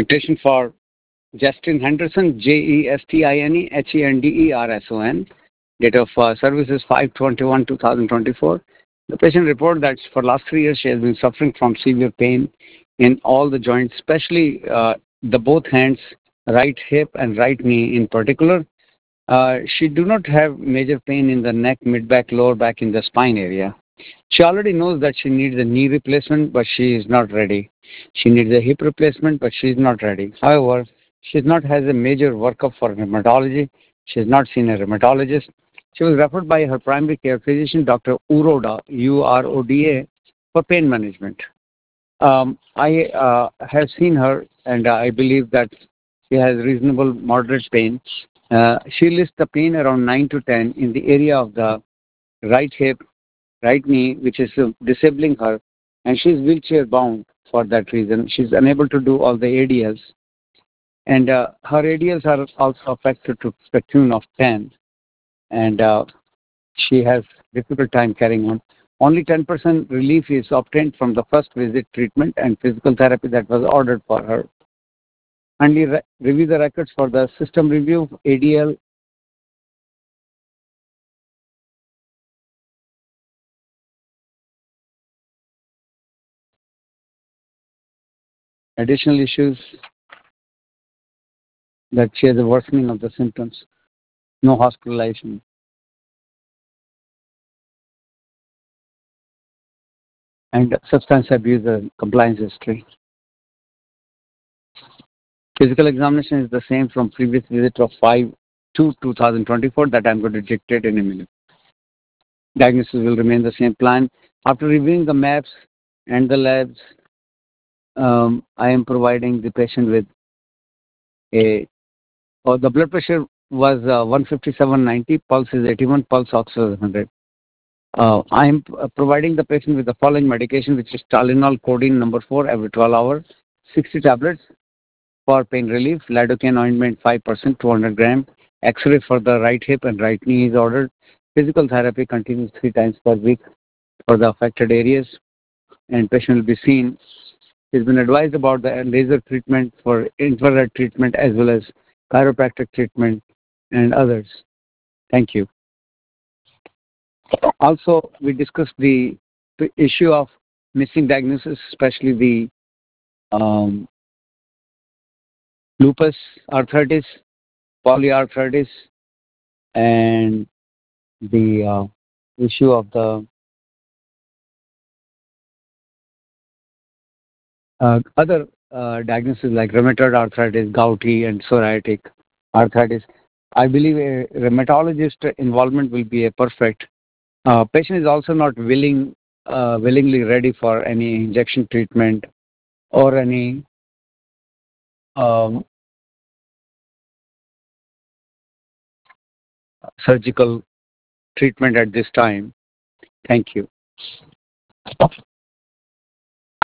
Dictation for Justin Henderson, JESTINEHENDERSON. Date of service is 5/21/2024. The patient reported that for last 3 years she has been suffering from severe pain in all the joints, especially the both hands, right hip and right knee in particular. She do not have major pain in the neck, mid-back, lower back in the spine area. She already knows that she needs a knee replacement, but she is not ready. She needs a hip replacement, but she is not ready. However, she has not has a major workup for rheumatology. She has not seen a rheumatologist. She was referred by her primary care physician, Dr. Uroda, Uroda, for pain management. I have seen her, and I believe that she has reasonable moderate pain. She lists the pain around 9 to 10 in the area of the right hip, right knee, which is disabling her, and she's wheelchair bound for that reason. She's unable to do all the ADLs, and her ADLs are also affected to the tune of 10, and she has difficult time carrying on. Only 10% relief is obtained from the first visit treatment and physical therapy that was ordered for her. Kindly review the records for the system review, ADL. Additional issues that she has a worsening of the symptoms, no hospitalization. And substance abuse and compliance history. Physical examination is the same from previous visit of 5/2/2024 that I'm going to dictate in a minute. Diagnosis will remain the same plan. After reviewing the maps and the labs, I am providing the patient with the blood pressure was 157/90, pulse is 81, pulse oxygen is 100. I am providing the patient with the following medication, which is Tylenol codeine number 4 every 12 hours, 60 tablets for pain relief, lidocaine ointment 5%, 200 gram, X-ray for the right hip and right knee is ordered. Physical therapy continues 3 times per week for the affected areas, and patient will be seen. He's been advised about the laser treatment for infrared treatment as well as chiropractic treatment and others. Thank you. Also, we discussed the issue of missing diagnosis, especially the lupus arthritis, polyarthritis, and the issue of the other diagnoses like rheumatoid arthritis, gouty, and psoriatic arthritis. I believe a rheumatologist involvement will be a perfect. Patient is also not willingly ready for any injection treatment or any um, surgical treatment at this time. Thank you.